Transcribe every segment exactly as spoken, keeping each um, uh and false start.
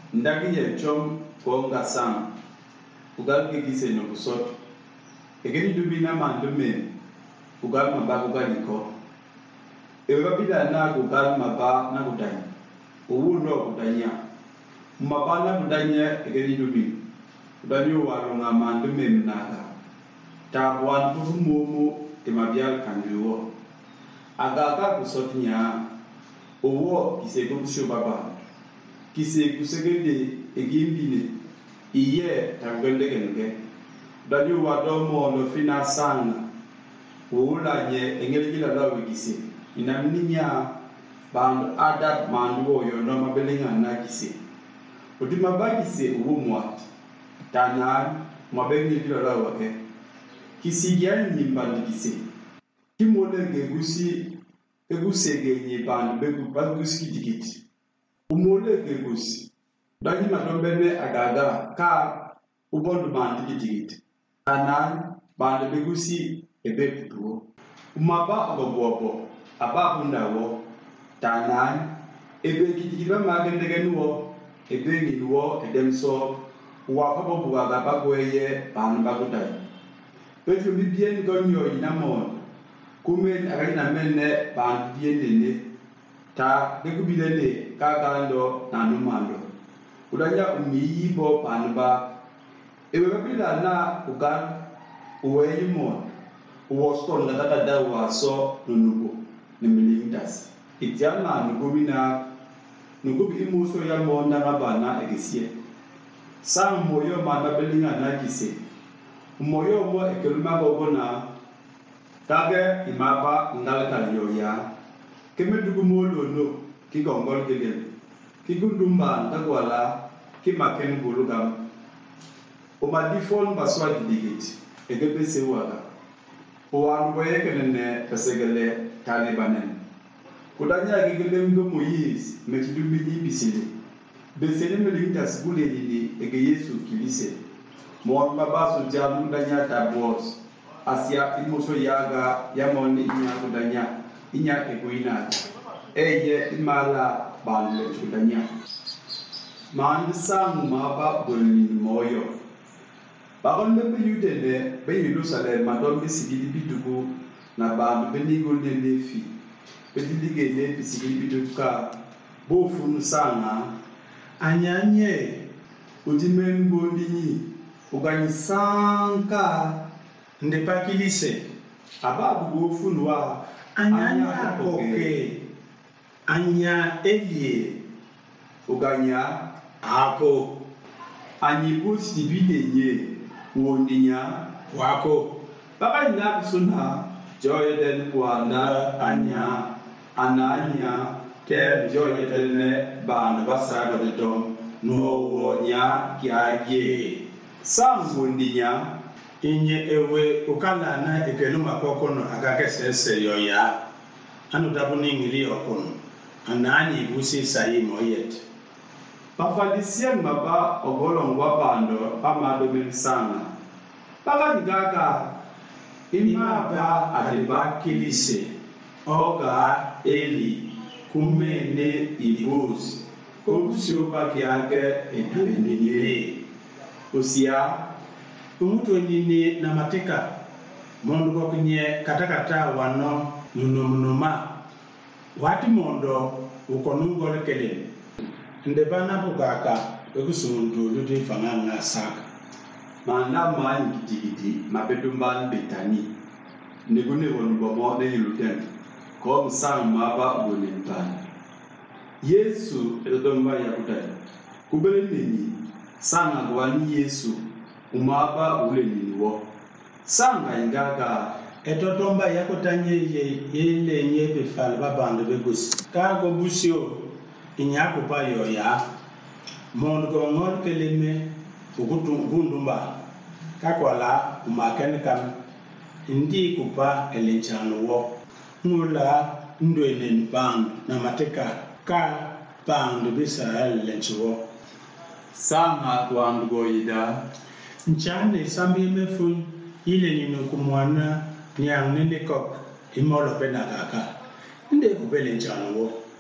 ndaki ye chom konga sang ugal ke kise no kusot egeni dubina mandume ugal maba ugaliko eba bida na ugal maba na kudanya uwundo kudanya maba na kudanya egeni dubi udanyo waronga mandume mnaga tabwan tufumomo emabial kanduwo agaga kusotnya owo kise kusho baba kise kusegede egimbine iye tangende genge dali wadomo no fina sana wula nye engeligila lawe kise inamninya band adab manduo yo no mabelinga na kise udima bagise uwumwa tanan mabengi bila lawe ke kisi yan nimbandi kise kimole gegusi egusege nye band begu bagusi kitikiti umole gegusi dani matombene agaga ka ubondu band kitikiti tanan band begusi ebeputuo umaba ababobo ababundawo tanan ebe kitikira magendegenuwo ebe niwo edemso wafa bobuga bagweye band bagudai petu bibien gonyo inamon kumen agana menne band bienene ta dekubilene kagando nanumando udanya umiyibo banba ewe babila na ugan uweyimo uwoston na dada dawa so nunugo nimilindas itiana nugubina nugubi imuso ya monda ngabana egesie sang moyo mana belinga na kise moyo mo ekeluma gobona kage imaba ngalka yoya kemedugu molo no kigongol gele kigundumba ndagwala kimaken bulugam oma difon baswa digit egebese wala owan boye kenene pesegele talibanen kudanya gigele ngomo yis mechidubi ibisile besene melintas buleli ege Yesu kilise mo mabaso jamu danya tabos asia imoso yaga yamoni inya kudanya inya egoina eye imala banle kudanya man sang maba bolni moyo bagon be yudene be Jerusalem madon be sigili bidugo na ba be nigol de lefi be dilige le be sigili biduka bo funu sanga anyanye udimen bondini uganyi sanka ndepakilise ababu bo funwa anyanya koke anya elie uganya ako anyibusi dibidenye wondinya wako baba ina suna joyeden wana anya ananya ke joyeden ne ban basara de dom no wonya kiaje sam wondinya inye ewe ukala na ekelu makokono agake sese yoya anu dabuni ngiri okono anani busi sai moyet pafadisien baba ogolongwa bando pamado minsana baba digaga imaba adiba kilise oga eli kumene ibus kokusio bakiake edwenye usia umuto nini na matika mondo kokunye katakata wano nunomunuma wati mondo ukonungo lekele ndebana bugaka ekusundu luti fanganga saka mana man gidigidi mabedumban betani negune wonbo mo ne yuluten ko musang maba bonentan Yesu edomba yakutai kubeleni sanga gwani Yesu umaba uleni wo sanga ingaga etotomba yakotanye ye yele nyebe fal babando begus ka go busio inyako pa yoya mon go ngor keleme ugutu gundumba kakwala umaken kam indi kupa elenchano wo ngula ndwenen band na mateka ka band bisa elencho sanga twandugo ida nchane sambi mefun ile nino kumwana nyang nende kok imolo penagaka nde kubelenchano wo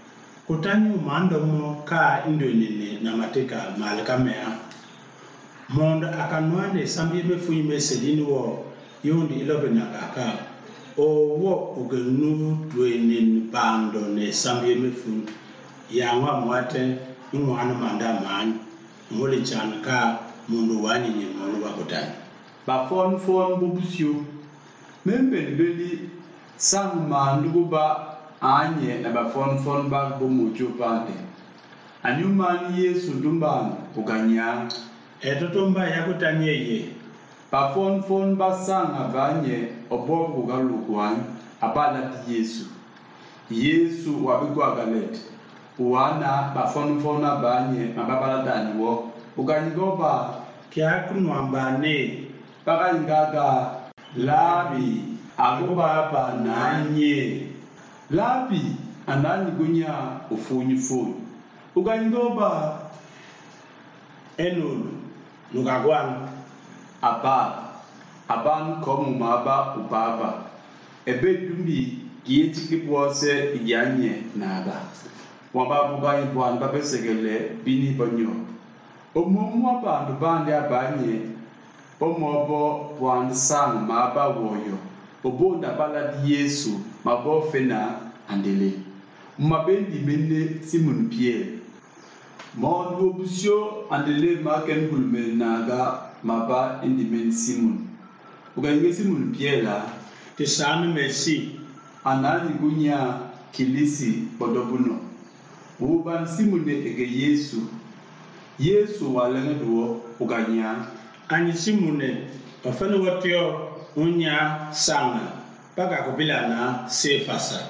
kutanyu mando mo ka indonini na matika malkamea mondo akanwande sambi me fuyi me selini wo yundi ilobe na kaka o wo ugenu dwenin bando ne sambi me fu yangwa mwate ngwana manda man ngole chan ka mundu wani ni mono bakutani ba fon fon bubusio membe beli sang mandu ba anye na ba fon fon ba bo mujo pande anyuman Yesu dumban uganya etotomba yakutanye ye ba fon fon ba sang abanye obobu galukwan abala Yesu Yesu wabigwa galet wana ba fon fon abanye mababala dani wo uganyigoba kya kunwambane Pakaingaga labi agubaba nanye labi anani gunya ufunyi funyi ugangoba enulu nugagwan aba aban komu maba ubaba ebedumbi yeti kibwose iganye naba wamba bugayi bwan babesegele bini banyo omumwa bandu bande abanye omobo bwan sang maba woyo obonda bala Yesu mabo fena andele mabendi mende Simon Pierre mon obusio andele maken bulme naga maba indi men Simon ugainge Simon Pierre la tisanu mesi anani gunya kilisi bodobuno uban Simon ege Yesu Yesu walenge duo uganya ani simune ofana watio unya sana paka kubila na sefasa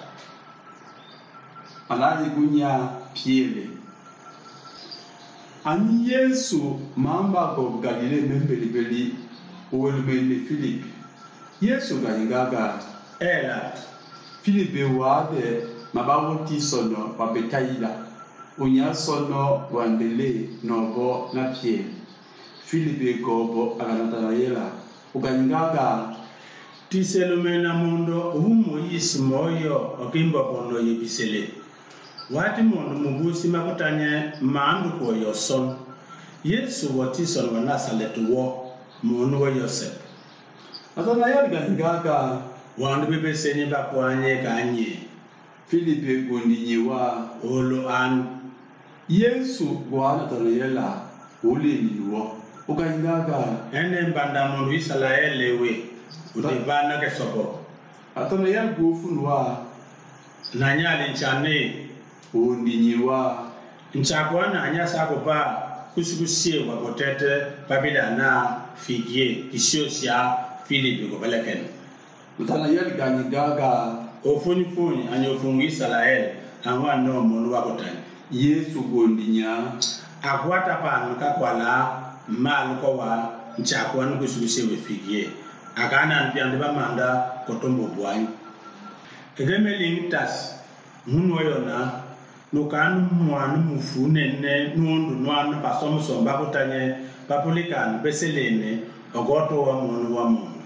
anani gunya piele ani Yesu mamba go Galile membeli beli uwelmele Philip Yesu gaingaga ela Philippe wade mabawoti sono wabetaila unya sono wandele nobo na piele Philippe gobo aganatayela ugangaga tiselumena mundo uhumo yisimoyo okimba bono yebisele wati mondo mubusi makutanye mandu ko yoson Yesu watison wa Nazareth wo munu wa Yosef atana yalgangaga wandu bebesenye bakwanye kanye Philippe gondinyewa olo an Yesu wana tanayela uleniwo ugangaga ene mbanda mundu Israeli we utibana ke soko atana yalgofunwa nanyali nchane undinyiwa nchakwana anya sakopa kusukusie wa kotete babila na figie kisiosia Philippe ko baleken atana yalgangaga ofuni funi anyo fungu Israeli anwa no munu wakotani Yesu gondinya akwata panu kakwala mal ko wa nchakwana kusukusie we figie akana mpiande bamanda kotombo bwani egemeling tas munwo yona nukanu mwana mufunene nundu nwana pasomso mbakutanye bapulikana beselene ogoto wa munu wa munu